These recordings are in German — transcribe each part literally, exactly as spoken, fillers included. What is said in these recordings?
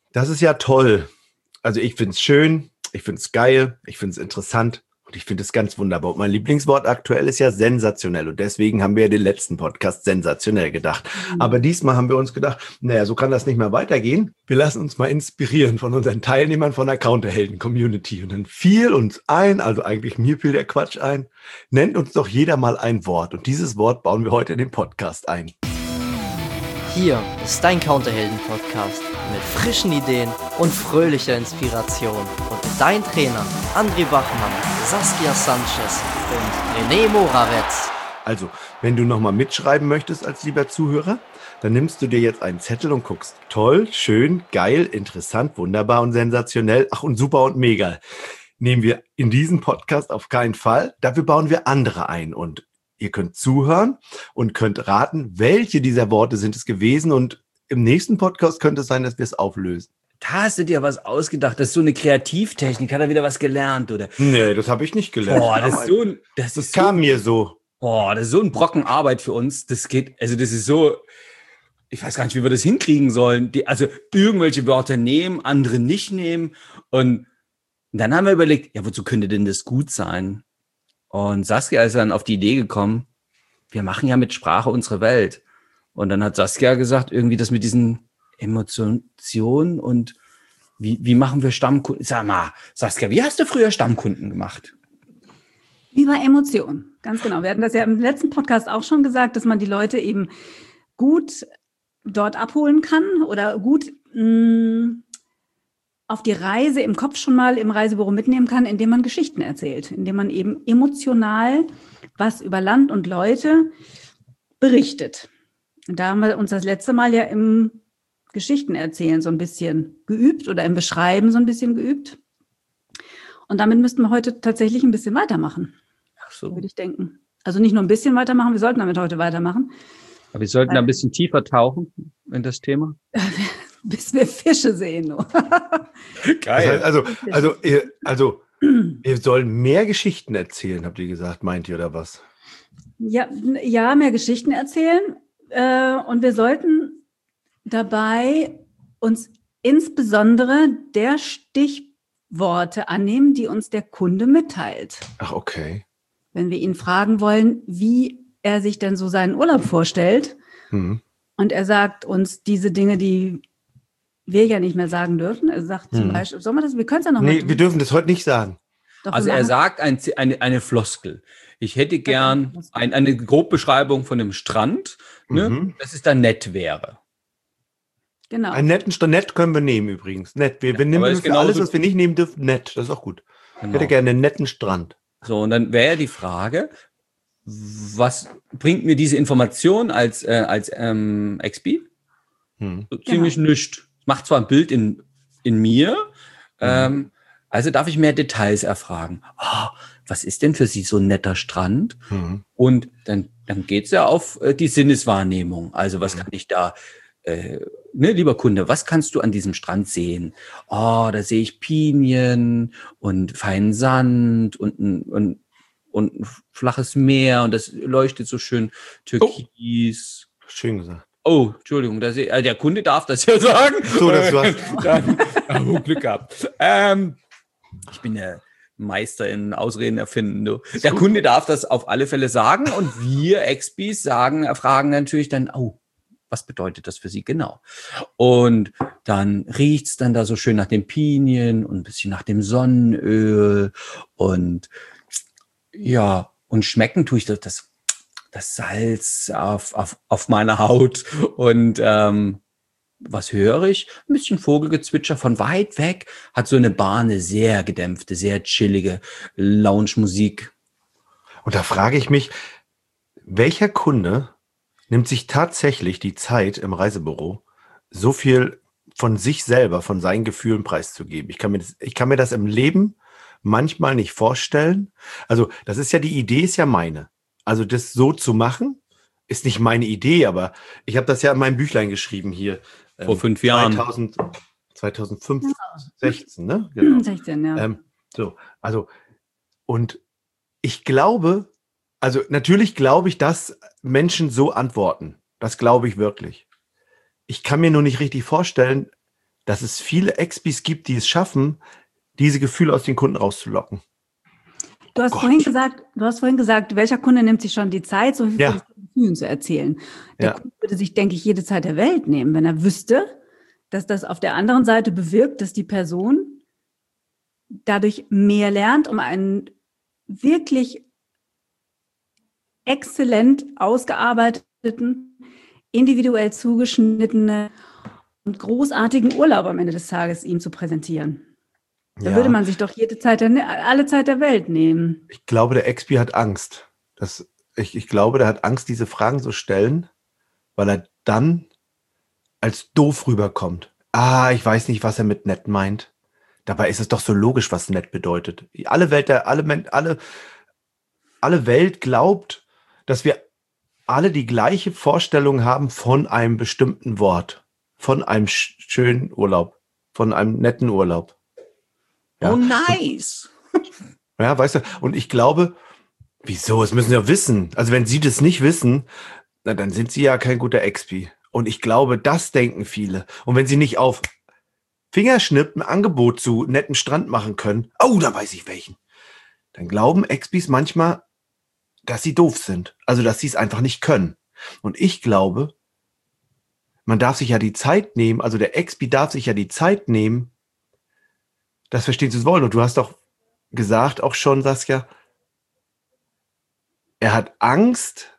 Das ist ja toll. Also ich finde es schön, ich finde es geil, ich finde es interessant und ich finde es ganz wunderbar. Und mein Lieblingswort aktuell ist ja sensationell und deswegen haben wir ja den letzten Podcast sensationell gedacht. Mhm. Aber diesmal haben wir uns gedacht, naja, so kann das nicht mehr weitergehen. Wir lassen uns mal inspirieren von unseren Teilnehmern von der Counterhelden-Community. Und dann fiel uns ein, also eigentlich mir fiel der Quatsch ein, nennt uns doch jeder mal ein Wort. Und dieses Wort bauen wir heute in den Podcast ein. Hier ist dein Counterhelden-Podcast mit frischen Ideen und fröhlicher Inspiration und mit deinen Trainern André Bachmann, Saskia Sanchez und René Moravetz. Also, wenn du nochmal mitschreiben möchtest als lieber Zuhörer, dann nimmst du dir jetzt einen Zettel und guckst. Toll, schön, geil, interessant, wunderbar und sensationell. Ach, und super und mega. Nehmen wir in diesem Podcast auf keinen Fall. Dafür bauen wir andere ein und ihr könnt zuhören und könnt raten, welche dieser Worte sind es gewesen. Und im nächsten Podcast könnte es sein, dass wir es auflösen. Da hast du dir was ausgedacht. Das ist so eine Kreativtechnik. Hat er wieder was gelernt, oder? Nee, das habe ich nicht gelernt. Boah, das ist so ein, das das ist kam so, mir so. Boah, das ist so ein Brocken Arbeit für uns. Das geht, also das ist so, ich weiß gar nicht, wie wir das hinkriegen sollen. Die, also irgendwelche Wörter nehmen, andere nicht nehmen. Und dann haben wir überlegt, ja, wozu könnte denn das gut sein? Und Saskia ist dann auf die Idee gekommen, wir machen ja mit Sprache unsere Welt. Und dann hat Saskia gesagt, irgendwie das mit diesen Emotionen und wie, wie machen wir Stammkunden? Sag mal, Saskia, wie hast du früher Stammkunden gemacht? Über Emotionen, ganz genau. Wir hatten das ja im letzten Podcast auch schon gesagt, dass man die Leute eben gut dort abholen kann oder gut mh, auf die Reise im Kopf schon mal im Reisebüro mitnehmen kann, indem man Geschichten erzählt, indem man eben emotional was über Land und Leute berichtet. Und da haben wir uns das letzte Mal ja im Geschichten erzählen so ein bisschen geübt oder im Beschreiben so ein bisschen geübt. Und damit müssten wir heute tatsächlich ein bisschen weitermachen. Ach so. Würde ich denken. Also nicht nur ein bisschen weitermachen, wir sollten damit heute weitermachen. Aber wir sollten da ein bisschen tiefer tauchen in das Thema. Bis wir Fische sehen. Geil. Also, also, ihr, also, wir sollen mehr Geschichten erzählen, habt ihr gesagt, meint ihr, oder was? Ja, ja, mehr Geschichten erzählen. Äh, und wir sollten dabei uns insbesondere der Stichworte annehmen, die uns der Kunde mitteilt. Ach, okay. Wenn wir ihn fragen wollen, wie er sich denn so seinen Urlaub vorstellt, mhm. und er sagt uns diese Dinge, die wir ja nicht mehr sagen dürfen. Er sagt zum mhm. Beispiel, sollen wir das, wir können es ja noch nee, mal tun. wir dürfen das heute nicht sagen. Doch, also er sagt ein, eine, eine Floskel. Ich hätte gern ein, eine Grobbeschreibung von dem Strand, ne, mhm. dass es dann nett wäre. Genau. Einen netten Strand, nett können wir nehmen übrigens. Nett. Wir, wir ja, nehmen für genau alles, so, was wir nicht nehmen dürfen, nett. Das ist auch gut. Genau. Ich hätte gerne einen netten Strand. So, und dann wäre die Frage, was bringt mir diese Information als, äh, als ähm, X P? Hm. So ziemlich genau. nichts. Macht zwar ein Bild in, in mir, mhm. ähm, also darf ich mehr Details erfragen. Oh, was ist denn für Sie so ein netter Strand? Mhm. Und dann, dann geht's ja auf äh, die Sinneswahrnehmung. Also was mhm. kann ich da, äh, ne, lieber Kunde, was kannst du an diesem Strand sehen? Oh, da sehe ich Pinien und feinen Sand und, und, und ein flaches Meer und das leuchtet so schön türkis. Oh, schön gesagt. Oh, Entschuldigung, das, äh, der Kunde darf das ja sagen. So, das war's. Dann, oh, Glück gehabt. Ähm, ich bin der Meister in Ausreden erfinden. Du. Der gut. Kunde darf das auf alle Fälle sagen und wir X Ps sagen, fragen natürlich dann, oh, was bedeutet das für Sie genau? Und dann riecht's dann da so schön nach den Pinien und ein bisschen nach dem Sonnenöl und ja, und schmecken tue ich das, das, das Salz auf, auf, auf meiner Haut und ähm, was höre ich? Ein bisschen Vogelgezwitscher von weit weg, hat so eine Bar, eine sehr gedämpfte, sehr chillige Lounge-Musik. Und da frage ich mich, welcher Kunde nimmt sich tatsächlich die Zeit im Reisebüro, so viel von sich selber, von seinen Gefühlen preiszugeben? Ich kann mir das, ich kann mir das im Leben manchmal nicht vorstellen. Also das ist ja, die Idee ist ja meine. Also das so zu machen, ist nicht meine Idee, aber ich habe das ja in meinem Büchlein geschrieben hier. Vor ähm, fünf Jahren. zweitausend, zweitausendfünf, ja. sechzehn, ne? Genau. sechzehn, ja. Ähm, so, also, und ich glaube, also natürlich glaube ich, dass Menschen so antworten. Das glaube ich wirklich. Ich kann mir nur nicht richtig vorstellen, dass es viele Expis gibt, die es schaffen, diese Gefühle aus den Kunden rauszulocken. Du hast, Gott. vorhin gesagt, du hast vorhin gesagt, welcher Kunde nimmt sich schon die Zeit, so viel Ja. von den Gefühlen zu erzählen. Der Ja. Kunde würde sich, denke ich, jede Zeit der Welt nehmen, wenn er wüsste, dass das auf der anderen Seite bewirkt, dass die Person dadurch mehr lernt, um einen wirklich exzellent ausgearbeiteten, individuell zugeschnittenen und großartigen Urlaub am Ende des Tages ihm zu präsentieren. Da Ja. würde man sich doch jede Zeit der, alle Zeit der Welt nehmen. Ich glaube, der Expi hat Angst. Das, ich, ich glaube, der hat Angst, diese Fragen zu stellen, weil er dann als doof rüberkommt. Ah, ich weiß nicht, was er mit nett meint. Dabei ist es doch so logisch, was nett bedeutet. Alle Welt, der, alle, Men- alle, alle Welt glaubt, dass wir alle die gleiche Vorstellung haben von einem bestimmten Wort, von einem sch- schönen Urlaub, von einem netten Urlaub. Ja. Oh, nice. Ja, weißt du, und ich glaube, wieso, das müssen sie ja wissen. Also wenn sie das nicht wissen, na, dann sind sie ja kein guter Expi. Und ich glaube, das denken viele. Und wenn sie nicht auf Fingerschnipp ein Angebot zu netten Strand machen können, oh, da weiß ich welchen, dann glauben Expis manchmal, dass sie doof sind. Also, dass sie es einfach nicht können. Und ich glaube, man darf sich ja die Zeit nehmen, also der Expi darf sich ja die Zeit nehmen, das verstehen zu wollen. Und du hast doch gesagt, auch schon, Saskia, er hat Angst.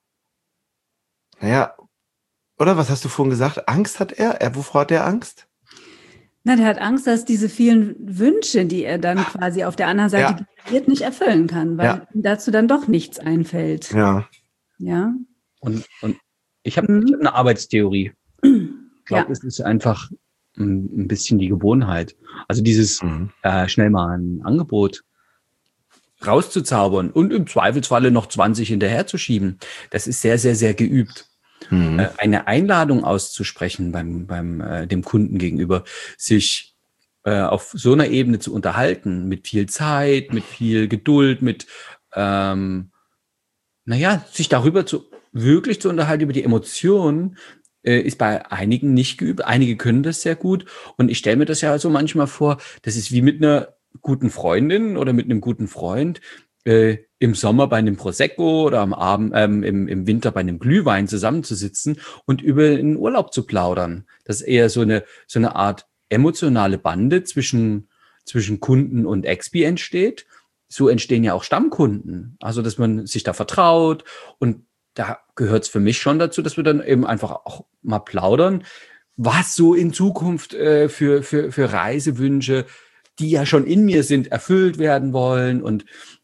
Naja, oder was hast du vorhin gesagt? Angst hat er? er wovor hat er Angst? Na, der hat Angst, dass diese vielen Wünsche, die er dann quasi auf der anderen Seite generiert, nicht erfüllen kann, weil Ja. ihm dazu dann doch nichts einfällt. Ja. Ja. Und, und ich habe Mhm. ich hab eine Arbeitstheorie. Ich glaube, Ja. es ist einfach ein, ein bisschen die Gewohnheit. Also dieses Mhm. äh, schnell mal ein Angebot rauszuzaubern und im Zweifelsfalle noch zwanzig hinterherzuschieben, das ist sehr, sehr, sehr geübt. Mhm. Äh, eine Einladung auszusprechen beim, beim äh, dem Kunden gegenüber, sich äh, auf so einer Ebene zu unterhalten, mit viel Zeit, mit viel Geduld, mit ähm, naja, sich darüber zu wirklich zu unterhalten, über die Emotionen, äh, ist bei einigen nicht geübt. Einige können das sehr gut. Und ich stelle mir das ja so manchmal vor, das ist wie mit einer guten Freundin oder mit einem guten Freund, äh, im Sommer bei einem Prosecco oder am Abend, ähm, im, im Winter bei einem Glühwein zusammenzusitzen und über einen Urlaub zu plaudern. Das ist eher so eine, so eine Art emotionale Bande zwischen, zwischen Kunden und Expi entsteht. So entstehen ja auch Stammkunden. Also, dass man sich da vertraut. Und da gehört es für mich schon dazu, dass wir dann eben einfach auch mal plaudern, was so in Zukunft äh, für, für, für Reisewünsche, die ja schon in mir sind, erfüllt werden wollen und,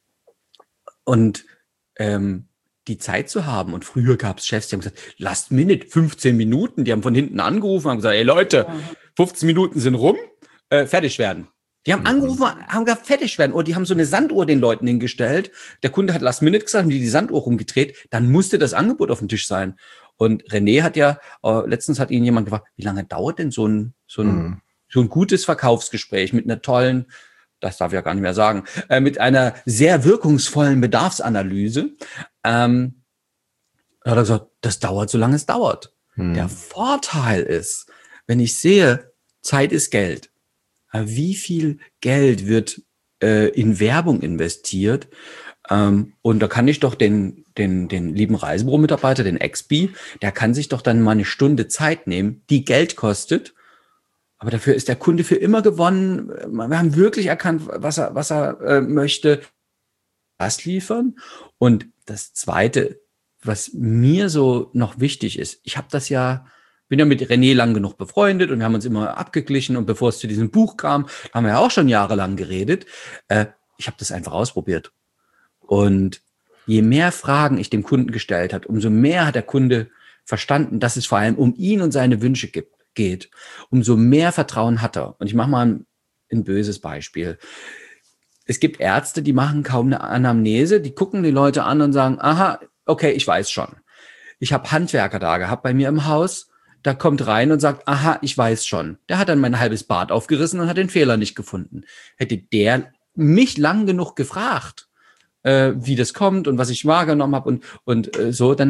und ähm, die Zeit zu haben. Und früher gab es Chefs, die haben gesagt, last minute, fünfzehn Minuten. Die haben von hinten angerufen, haben gesagt, ey Leute, fünfzehn Minuten sind rum, äh, fertig werden. Die haben angerufen, haben gesagt, fertig werden. Oder die haben so eine Sanduhr den Leuten hingestellt. Der Kunde hat last minute gesagt, haben die die Sanduhr rumgedreht. Dann musste das Angebot auf dem Tisch sein. Und René hat ja, äh, letztens hat ihn jemand gefragt, wie lange dauert denn so ein, so ein, Mhm. so ein gutes Verkaufsgespräch mit einer tollen, das darf ich ja gar nicht mehr sagen, äh, mit einer sehr wirkungsvollen Bedarfsanalyse. Ähm, da hat er gesagt, das dauert, solange es dauert. Mhm. Der Vorteil ist, wenn ich sehe, Zeit ist Geld. Wie viel Geld wird äh, in Werbung investiert? Ähm, und da kann ich doch den, den, den lieben Reisebüro-Mitarbeiter, den Expi, der kann sich doch dann mal eine Stunde Zeit nehmen, die Geld kostet. Aber dafür ist der Kunde für immer gewonnen. Wir haben wirklich erkannt, was er, was er äh, möchte. Das liefern. Und das Zweite, was mir so noch wichtig ist, ich habe das ja, bin ja mit René lang genug befreundet und wir haben uns immer abgeglichen und bevor es zu diesem Buch kam, haben wir ja auch schon jahrelang geredet. Äh, ich habe das einfach ausprobiert. Und je mehr Fragen ich dem Kunden gestellt habe, umso mehr hat der Kunde verstanden, dass es vor allem um ihn und seine Wünsche gibt, geht. Umso mehr Vertrauen hat er. Und ich mache mal ein, ein böses Beispiel. Es gibt Ärzte, die machen kaum eine Anamnese, die gucken die Leute an und sagen, aha, okay, ich weiß schon. Ich habe Handwerker da gehabt bei mir im Haus, da kommt rein und sagt, aha, ich weiß schon. Der hat dann mein halbes Bad aufgerissen und hat den Fehler nicht gefunden. Hätte der mich lang genug gefragt, äh, wie das kommt und was ich wahrgenommen habe und, und äh, so, dann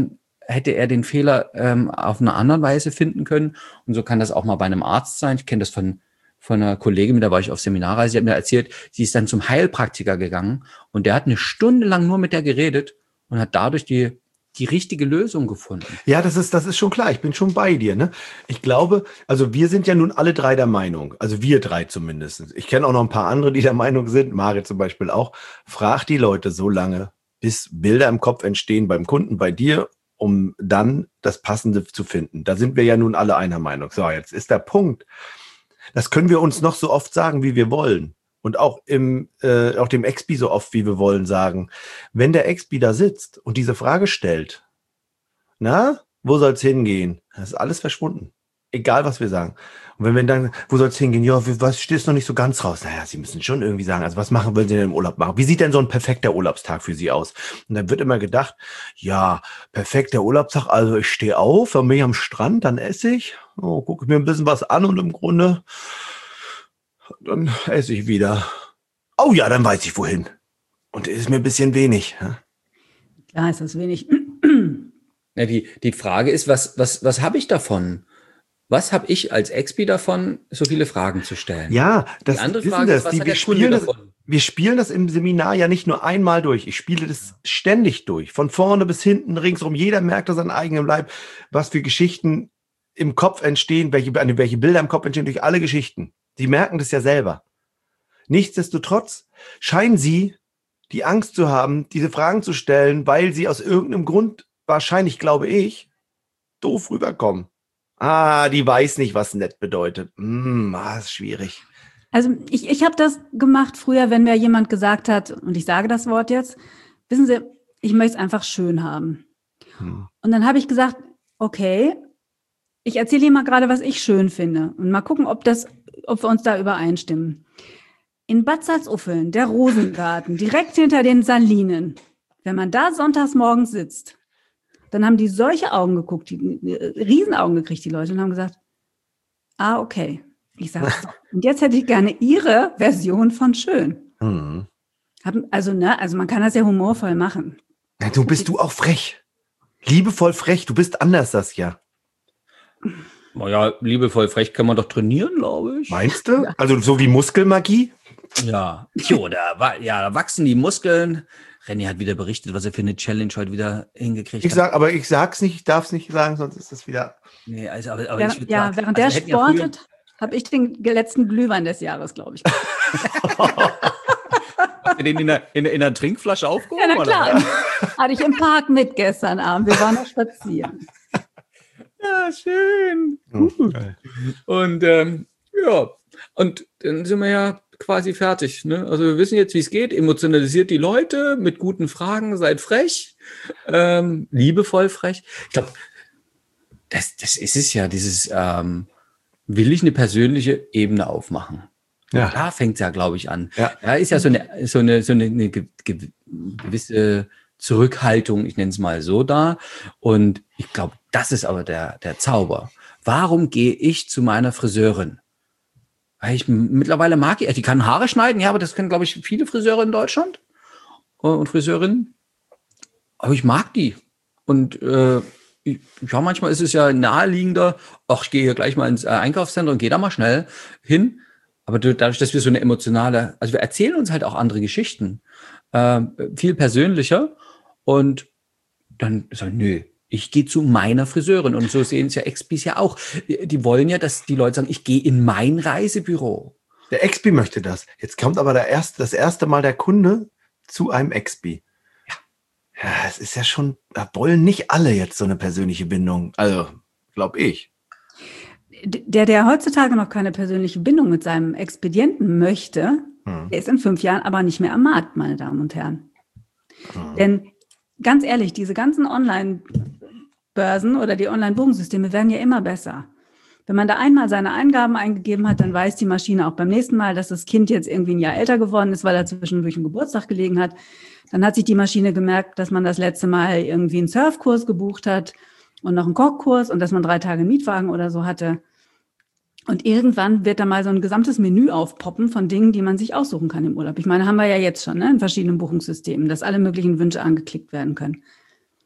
hätte er den Fehler ähm, auf eine andere Weise finden können. Und so kann das auch mal bei einem Arzt sein. Ich kenne das von, von einer Kollegin, mit der war ich auf Seminarreise, die hat mir erzählt, sie ist dann zum Heilpraktiker gegangen und der hat eine Stunde lang nur mit der geredet und hat dadurch die die richtige Lösung gefunden. Ja, das ist, das ist schon klar. Ich bin schon bei dir. Ne? Ich glaube, also wir sind ja nun alle drei der Meinung, also wir drei zumindest. Ich kenne auch noch ein paar andere, die der Meinung sind, Marit zum Beispiel auch. Frag die Leute so lange, bis Bilder im Kopf entstehen beim Kunden, bei dir, um dann das Passende zu finden. Da sind wir ja nun alle einer Meinung. So, jetzt ist der Punkt. Das können wir uns noch so oft sagen, wie wir wollen. Und auch im, äh, auch dem Expi so oft, wie wir wollen, sagen, wenn der Expi da sitzt und diese Frage stellt, na, wo soll's hingehen? Das ist alles verschwunden. Egal, was wir sagen. Und wenn wir dann, wo soll's hingehen? Ja, was steht noch nicht so ganz raus? Naja, Sie müssen schon irgendwie sagen, also was machen, wollen Sie denn im Urlaub machen? Wie sieht denn so ein perfekter Urlaubstag für Sie aus? Und dann wird immer gedacht, ja, perfekter Urlaubstag, also ich stehe auf, dann bin ich am Strand, dann esse ich, oh, gucke mir ein bisschen was an und im Grunde dann esse ich wieder. Oh ja, dann weiß ich wohin. Und ist mir ein bisschen wenig. Ja? Klar ist das wenig. Ja, die, die Frage ist, was, was, was habe ich davon? Was habe ich als Expi davon, so viele Fragen zu stellen? Ja, das die andere wissen Frage das. ist, was Die, hat wir, der Kunde spielen das, davon? wir spielen das im Seminar ja nicht nur einmal durch. Ich spiele das ständig durch. Von vorne bis hinten, ringsrum. Jeder merkt das an eigenem Leib, was für Geschichten im Kopf entstehen, welche, welche Bilder im Kopf entstehen durch alle Geschichten. Sie merken das ja selber. Nichtsdestotrotz scheinen sie die Angst zu haben, diese Fragen zu stellen, weil sie aus irgendeinem Grund, wahrscheinlich glaube ich, doof rüberkommen. Ah, die weiß nicht, was nett bedeutet. Hm, ah, ist schwierig. Also ich, ich habe das gemacht früher, wenn mir jemand gesagt hat, und ich sage das Wort jetzt, wissen Sie, ich möchte es einfach schön haben. Hm. Und dann habe ich gesagt, okay, ich erzähle Ihnen mal gerade, was ich schön finde. Und mal gucken, ob das, ob wir uns da übereinstimmen. In Bad Salzuffeln, der Rosengarten, direkt hinter den Salinen. Wenn man da sonntags morgens sitzt, dann haben die solche Augen geguckt, die Riesenaugen gekriegt, die Leute, und haben gesagt, ah, okay. Ich sage, und jetzt hätte ich gerne Ihre Version von schön. Mhm. Also, ne, also man kann das ja humorvoll machen. Ja, du bist du auch frech. Liebevoll frech, du bist anders, das ja. Naja, liebevoll frech kann man doch trainieren, glaube ich. Meinst du? Ja. Also so wie Muskelmagie? Ja. Jo, da, ja, da wachsen die Muskeln. René hat wieder berichtet, was er für eine Challenge heute wieder hingekriegt ich hat. Sag, aber ich sag's nicht, ich darf's nicht sagen, sonst ist das wieder... Nee, also, aber, aber ja, ich ja sagen, während also der sportet, ja habe ich den letzten Glühwein des Jahres, glaube ich. Habt ihr den in der, in, der, in der Trinkflasche aufgehoben? Ja, na klar. Oder? Hatte ich im Park mit gestern Abend. Wir waren noch spazieren. Ja, schön. Gut. Und ähm, ja, und dann sind wir ja quasi fertig. Ne? Also wir wissen jetzt, wie es geht. Emotionalisiert die Leute mit guten Fragen, seid frech, ähm, liebevoll frech. Ich glaube, das, das ist es ja, dieses, ähm, will ich eine persönliche Ebene aufmachen? Ja. Da fängt es ja, glaube ich, an. Ja. Da ist ja so eine, so eine, so eine, eine gewisse Zurückhaltung, ich nenne es mal so, da. Und ich glaube, das ist aber der, der Zauber. Warum gehe ich zu meiner Friseurin? Weil ich mittlerweile mag ich, die kann Haare schneiden, ja, aber das können, glaube ich, viele Friseure in Deutschland und Friseurinnen. Aber ich mag die. Und äh, ich, ja, manchmal ist es ja naheliegender, ach, ich gehe hier gleich mal ins äh, Einkaufszentrum und gehe da mal schnell hin. Aber dadurch, dass wir so eine emotionale, also wir erzählen uns halt auch andere Geschichten, äh, viel persönlicher. Und dann sagen, nö, ich gehe zu meiner Friseurin. Und so sehen es ja Expis ja auch. Die wollen ja, dass die Leute sagen, ich gehe in mein Reisebüro. Der Expi möchte das. Jetzt kommt aber der erste, das erste Mal der Kunde zu einem Expi. Ja. Ja, es ist ja schon, da wollen nicht alle jetzt so eine persönliche Bindung. Also, glaube ich. Der, der heutzutage noch keine persönliche Bindung mit seinem Expedienten möchte, hm. der ist in fünf Jahren aber nicht mehr am Markt, meine Damen und Herren. Hm. Denn ganz ehrlich, diese ganzen Online-Börsen oder die Online-Buchungssysteme werden ja immer besser. Wenn man da einmal seine Eingaben eingegeben hat, dann weiß die Maschine auch beim nächsten Mal, dass das Kind jetzt irgendwie ein Jahr älter geworden ist, weil er zwischendurch einen Geburtstag gelegen hat. Dann hat sich die Maschine gemerkt, dass man das letzte Mal irgendwie einen Surfkurs gebucht hat und noch einen Kochkurs und dass man drei Tage Mietwagen oder so hatte. Und irgendwann wird da mal so ein gesamtes Menü aufpoppen von Dingen, die man sich aussuchen kann im Urlaub. Ich meine, haben wir ja jetzt schon, ne, in verschiedenen Buchungssystemen, dass alle möglichen Wünsche angeklickt werden können.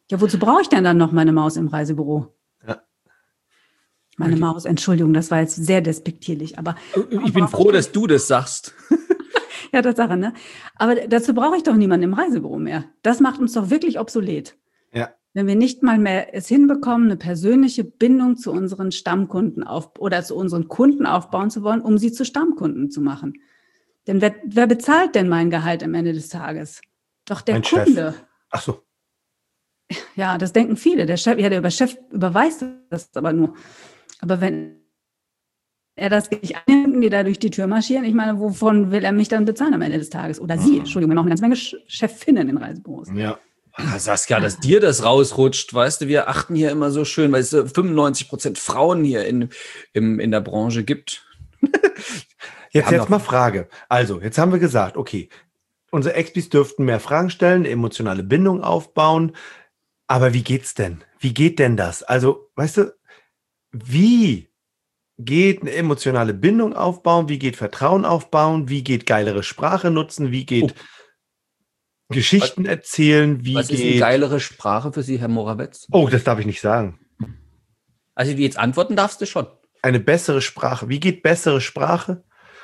Ja, wozu brauche ich denn dann noch meine Maus im Reisebüro? Ja. Meine Maus, Entschuldigung, das war jetzt sehr despektierlich, aber Ich bin froh, dass du das sagst. ja, Tatsache, ne? Aber dazu brauche ich doch niemanden im Reisebüro mehr. Das macht uns doch wirklich obsolet. Ja. Wenn wir nicht mal mehr es hinbekommen, eine persönliche Bindung zu unseren Stammkunden auf oder zu unseren Kunden aufbauen zu wollen, um sie zu Stammkunden zu machen. Denn wer, wer bezahlt denn mein Gehalt am Ende des Tages? Doch der Mein Kunde. Chef. Ach so. Ja, das denken viele. Der Chef, ja, der über Chef überweist das aber nur. Aber wenn er das nicht annimmt und die da durch die Tür marschieren, ich meine, wovon will er mich dann bezahlen am Ende des Tages? Oder sie, Entschuldigung, wir haben auch eine ganze Menge Chefinnen in Reisebüros. Ja. Ah, Saskia, dass dir das rausrutscht, weißt du, wir achten hier immer so schön, weil es fünfundneunzig Prozent Frauen hier in, im, in der Branche gibt. Jetzt, jetzt mal Frage. Also, jetzt haben wir gesagt, okay, unsere Expis dürften mehr Fragen stellen, eine emotionale Bindung aufbauen. Aber wie geht's denn? Wie geht denn das? Also, weißt du, wie geht eine emotionale Bindung aufbauen? Wie geht Vertrauen aufbauen? Wie geht geilere Sprache nutzen? Wie geht Oh. Geschichten erzählen? Wie Was geht... ist eine geilere Sprache für Sie, Herr Morawetz? Oh, das darf ich nicht sagen. Also die jetzt antworten darfst du schon. Eine bessere Sprache. Wie geht bessere Sprache?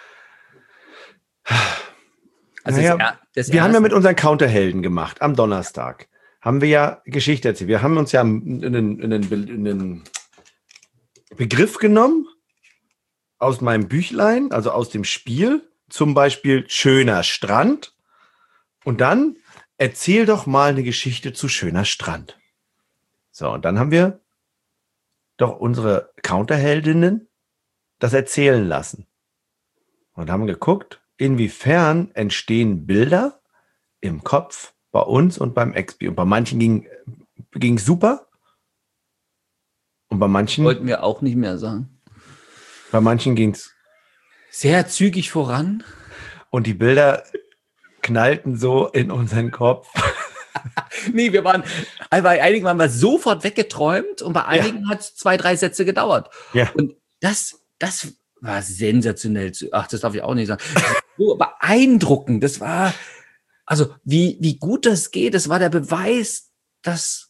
Also Naja, das, das wir haben ja erste- mit unseren Counterhelden gemacht am Donnerstag. Haben wir ja Geschichte erzählt. Wir haben uns ja in einen, in einen, in einen Begriff genommen aus meinem Büchlein, also aus dem Spiel, zum Beispiel schöner Strand. Und dann erzähl doch mal eine Geschichte zu schöner Strand. So, und dann haben wir doch unsere Counterheldinnen das erzählen lassen. Und haben geguckt, inwiefern entstehen Bilder im Kopf bei uns und beim Expi. Und bei manchen ging ging es super. Und bei manchen, wollten wir auch nicht mehr sagen. bei manchen ging es. Sehr zügig voran. Und die Bilder knallten so in unseren Kopf. Nee, wir waren, bei einigen waren wir sofort weggeträumt und bei einigen ja. hat es zwei, drei Sätze gedauert. Ja. Und das, das war sensationell. Zu, ach, das darf ich auch nicht sagen. So beeindruckend. Das war, also wie, wie gut das geht. Das war der Beweis, dass,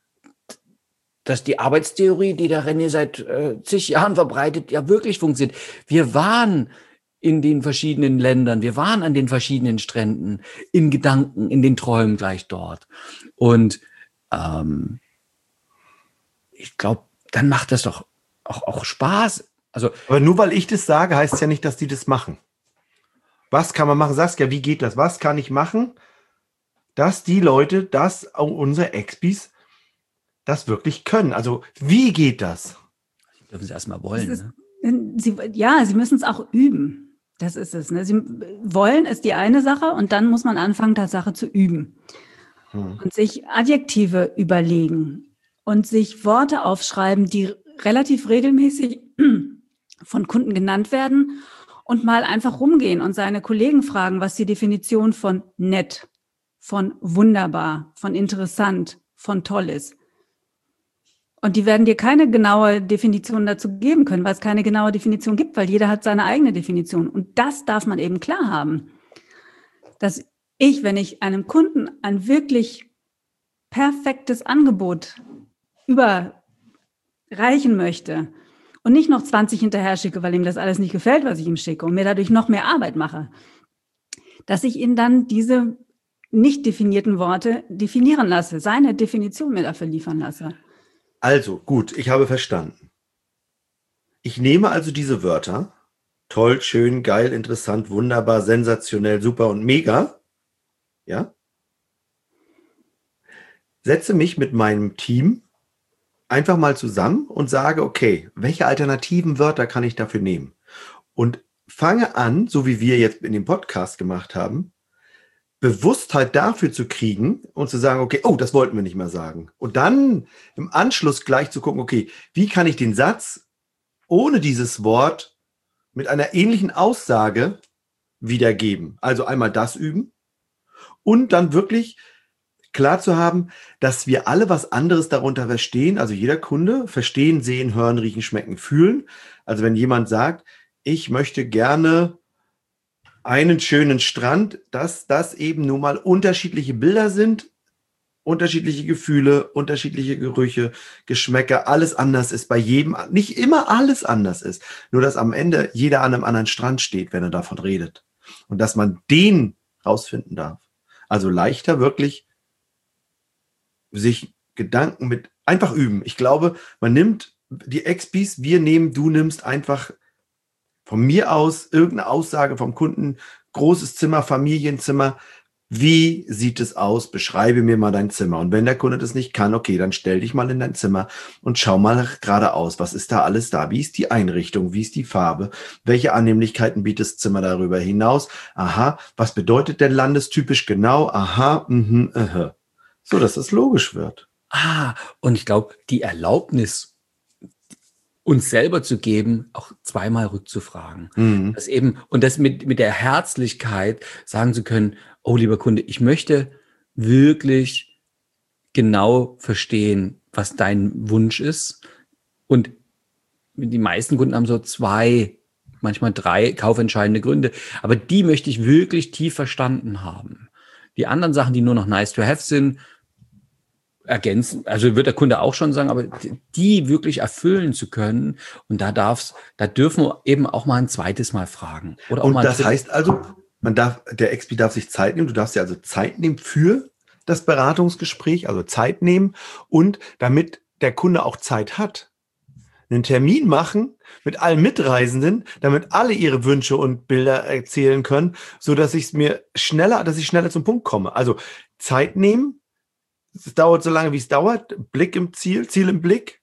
dass die Arbeitstheorie, die der René seit äh, zig Jahren verbreitet, ja wirklich funktioniert. Wir waren in den verschiedenen Ländern, wir waren an den verschiedenen Stränden, in Gedanken, in den Träumen gleich dort. Und ähm, ich glaube, dann macht das doch auch, auch Spaß. Also, aber nur weil ich das sage, heißt es ja nicht, dass die das machen. Was kann man machen? Saskia, wie geht das? Was kann ich machen, dass die Leute, dass auch unsere Expis das wirklich können? Also, wie geht das? dürfen sie erstmal wollen. Ist, ne? sie, ja, sie müssen es auch üben. Das ist es. Ne? Sie wollen ist die eine Sache und dann muss man anfangen, Tatsache zu üben. Hm. Und sich Adjektive überlegen und sich Worte aufschreiben, die relativ regelmäßig von Kunden genannt werden und mal einfach rumgehen und seine Kollegen fragen, was die Definition von nett, von wunderbar, von interessant, von toll ist. Und die werden dir keine genaue Definition dazu geben können, weil es keine genaue Definition gibt, weil jeder hat seine eigene Definition. Und das darf man eben klar haben, dass ich, wenn ich einem Kunden ein wirklich perfektes Angebot überreichen möchte und nicht noch zwanzig hinterher schicke, weil ihm das alles nicht gefällt, was ich ihm schicke und mir dadurch noch mehr Arbeit mache, dass ich ihn dann diese nicht definierten Worte definieren lasse, seine Definition mir dafür liefern lasse. Also, gut, ich habe verstanden. Ich nehme also diese Wörter, toll, schön, geil, interessant, wunderbar, sensationell, super und mega, ja, setze mich mit meinem Team einfach mal zusammen und sage, okay, welche alternativen Wörter kann ich dafür nehmen? Und fange an, so wie wir jetzt in dem Podcast gemacht haben, Bewusstheit dafür zu kriegen und zu sagen, okay, oh, das wollten wir nicht mehr sagen. Und dann im Anschluss gleich zu gucken, okay, wie kann ich den Satz ohne dieses Wort mit einer ähnlichen Aussage wiedergeben? Also einmal das üben und dann wirklich klar zu haben, dass wir alle was anderes darunter verstehen. Also jeder Kunde verstehen, sehen, hören, riechen, schmecken, fühlen. Also wenn jemand sagt, ich möchte gerne einen schönen Strand, dass das eben nun mal unterschiedliche Bilder sind unterschiedliche Gefühle, unterschiedliche Gerüche, Geschmäcker, alles anders ist bei jedem, nicht immer alles anders ist, nur dass am Ende jeder an einem anderen Strand steht, wenn er davon redet. Und dass man den rausfinden darf. Also leichter wirklich sich Gedanken mit, einfach üben. Ich glaube, man nimmt die Expis, wir nehmen, du nimmst einfach von mir aus irgendeine Aussage vom Kunden, großes Zimmer, Familienzimmer, wie sieht es aus? Beschreibe mir mal dein Zimmer. Und wenn der Kunde das nicht kann, okay, dann stell dich mal in dein Zimmer und schau mal geradeaus. Was ist da alles da? Wie ist die Einrichtung? Wie ist die Farbe? Welche Annehmlichkeiten bietet das Zimmer darüber hinaus? Aha, was bedeutet denn landestypisch genau? Aha, mhm, aha. So, dass das logisch wird. Ah, und ich glaube, die Erlaubnis, uns selber zu geben, auch zweimal rückzufragen. Mhm. Das eben, und das mit, mit der Herzlichkeit sagen zu können, oh, lieber Kunde, ich möchte wirklich genau verstehen, was dein Wunsch ist. Und die meisten Kunden haben so zwei, manchmal drei kaufentscheidende Gründe. Aber die möchte ich wirklich tief verstanden haben. Die anderen Sachen, die nur noch nice to have sind, ergänzen, also wird der Kunde auch schon sagen, aber die wirklich erfüllen zu können, und da darf's, da dürfen wir eben auch mal ein zweites Mal fragen. Oder auch Und mal das heißt also, man darf, der Expi darf sich Zeit nehmen, du darfst dir also Zeit nehmen für das Beratungsgespräch, also Zeit nehmen, und damit der Kunde auch Zeit hat, einen Termin machen mit allen Mitreisenden, damit alle ihre Wünsche und Bilder erzählen können, so dass ich es mir schneller, dass ich schneller zum Punkt komme. Also Zeit nehmen. Es dauert so lange, wie es dauert. Blick im Ziel, Ziel im Blick.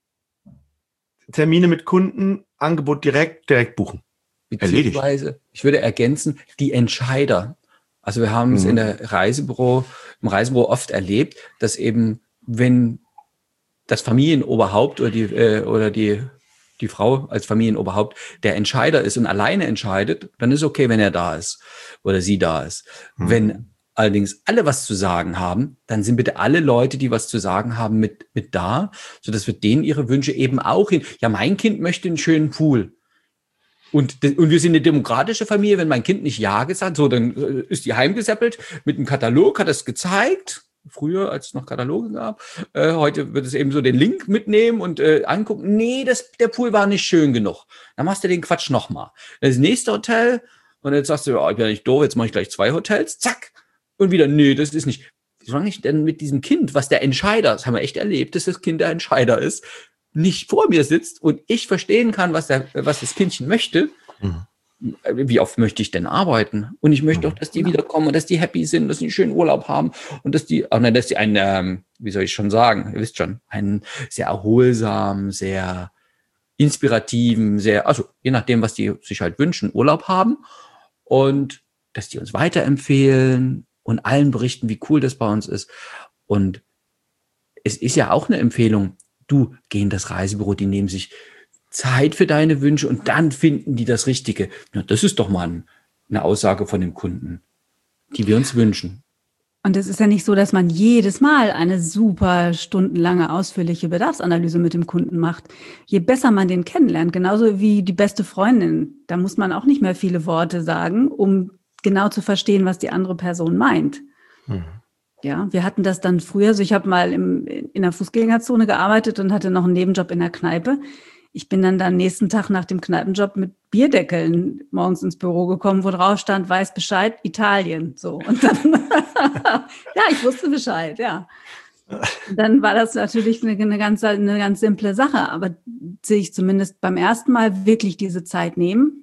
Termine mit Kunden, Angebot direkt, direkt buchen. Beziehungsweise, ich würde ergänzen, die Entscheider. Also wir haben es Mhm. in der Reisebüro, im Reisebüro oft erlebt, dass eben, wenn das Familienoberhaupt oder die, äh, oder die, die Frau als Familienoberhaupt der Entscheider ist und alleine entscheidet, dann ist okay, wenn er da ist oder sie da ist. Mhm. Wenn allerdings alle was zu sagen haben, dann sind bitte alle Leute, die was zu sagen haben, mit, mit da, sodass wir denen ihre Wünsche eben auch hin. Ja, mein Kind möchte einen schönen Pool. Und, und wir sind eine demokratische Familie. Wenn mein Kind nicht Ja gesagt hat, so, dann ist die heimgeseppelt mit einem Katalog, hat es gezeigt. Früher, als es noch Kataloge gab. Äh, heute wird es eben so den Link mitnehmen und äh, angucken. Nee, das, der Pool war nicht schön genug. Dann machst du den Quatsch nochmal. Das nächste Hotel. Und jetzt sagst du, oh, ich bin ja nicht doof, jetzt mache ich gleich zwei Hotels. Zack. Und wieder, nee, das ist nicht. Solange ich denn mit diesem Kind, was der Entscheider, das haben wir echt erlebt, dass das Kind der Entscheider ist, nicht vor mir sitzt und ich verstehen kann, was, der, was das Kindchen möchte, mhm. wie oft möchte ich denn arbeiten? Und ich möchte mhm. auch, dass die wiederkommen und dass die happy sind, dass die einen schönen Urlaub haben und dass die, auch nein, dass die einen, ähm, wie soll ich schon sagen, ihr wisst schon, einen sehr erholsamen, sehr inspirativen, sehr, also je nachdem, was die sich halt wünschen, Urlaub haben, und dass die uns weiterempfehlen und allen berichten, wie cool das bei uns ist. Und es ist ja auch eine Empfehlung, du, geh in das Reisebüro, die nehmen sich Zeit für deine Wünsche und dann finden die das Richtige. Ja, das ist doch mal eine Aussage von dem Kunden, die wir uns wünschen. Und es ist ja nicht so, dass man jedes Mal eine super stundenlange, ausführliche Bedarfsanalyse mit dem Kunden macht. Je besser man den kennenlernt, genauso wie die beste Freundin, da muss man auch nicht mehr viele Worte sagen, um genau zu verstehen, was die andere Person meint. Mhm. Ja, wir hatten das dann früher, so ich habe mal im, in der Fußgängerzone gearbeitet und hatte noch einen Nebenjob in der Kneipe. Ich bin dann am nächsten Tag nach dem Kneipenjob mit Bierdeckeln morgens ins Büro gekommen, wo drauf stand, weiß Bescheid, Italien. So. Und dann, ja, ich wusste Bescheid, ja. Und dann war das natürlich eine, eine, ganz, eine ganz simple Sache, aber sehe ich zumindest beim ersten Mal wirklich diese Zeit nehmen.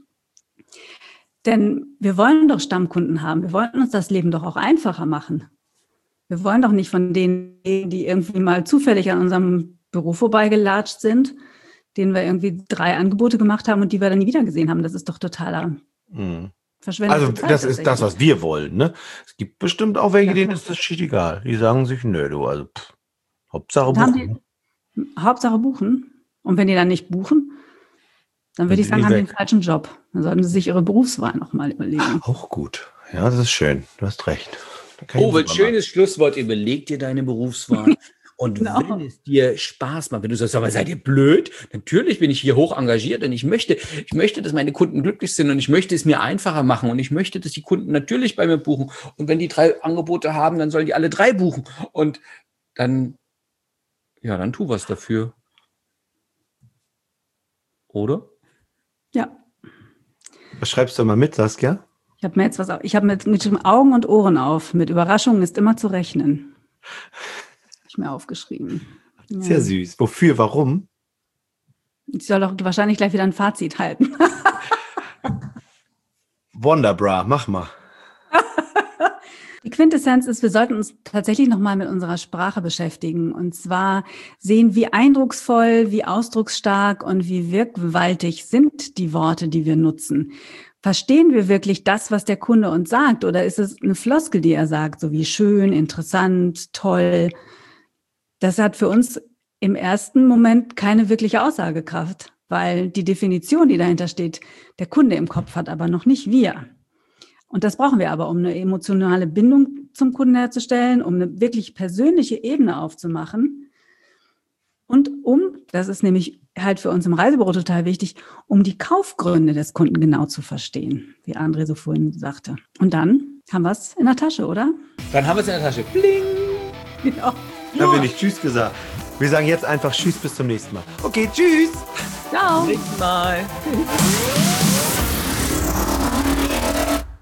Denn wir wollen doch Stammkunden haben. Wir wollen uns das Leben doch auch einfacher machen. Wir wollen doch nicht von denen, die irgendwie mal zufällig an unserem Büro vorbeigelatscht sind, denen wir irgendwie drei Angebote gemacht haben und die wir dann nie wieder gesehen haben. Das ist doch totaler mhm. verschwendete Also Zeit. das ist das, was wir wollen. Ne? Es gibt bestimmt auch welche, ja, denen ist das shit egal. Die sagen sich, nö, du, also pff, Hauptsache buchen. Die, Hauptsache buchen. Und wenn die dann nicht buchen, dann würde ich sagen, haben die den falschen Job. Dann sollten sie sich ihre Berufswahl noch mal überlegen. Auch gut. Ja, das ist schön. Du hast recht. Oh, ein schönes Schlusswort. Überleg dir deine Berufswahl. Und genau. Wenn es dir Spaß macht, wenn du sagst, aber seid ihr blöd? Natürlich bin ich hier hoch engagiert und ich möchte, ich möchte, dass meine Kunden glücklich sind und ich möchte es mir einfacher machen und ich möchte, dass die Kunden natürlich bei mir buchen. Und wenn die drei Angebote haben, dann sollen die alle drei buchen. Und dann, ja, dann tu was dafür. Oder? Ja. Was schreibst du mal mit, Saskia? Ich habe mir jetzt was auf. Ich habe mit, mit Augen und Ohren auf. Mit Überraschungen ist immer zu rechnen. Habe ich mir aufgeschrieben. Sehr Ja. süß. Wofür? Warum? Ich soll doch wahrscheinlich gleich wieder ein Fazit halten. Wonderbra, mach mal. Die Quintessenz ist, wir sollten uns tatsächlich nochmal mit unserer Sprache beschäftigen und zwar sehen, wie eindrucksvoll, wie ausdrucksstark und wie wirkgewaltig sind die Worte, die wir nutzen. Verstehen wir wirklich das, was der Kunde uns sagt, oder ist es eine Floskel, die er sagt, so wie schön, interessant, toll? Das hat für uns im ersten Moment keine wirkliche Aussagekraft, weil die Definition, die dahinter steht, der Kunde im Kopf hat, aber noch nicht wir. Und das brauchen wir aber, um eine emotionale Bindung zum Kunden herzustellen, um eine wirklich persönliche Ebene aufzumachen und um, das ist nämlich halt für uns im Reisebüro total wichtig, um die Kaufgründe des Kunden genau zu verstehen, wie André so vorhin sagte. Und dann haben wir es in der Tasche, oder? Dann haben wir es in der Tasche. Bling! Genau. Dann bin ich Tschüss gesagt. Wir sagen jetzt einfach Tschüss, bis zum nächsten Mal. Okay, Tschüss! Ciao! Nächstes Mal.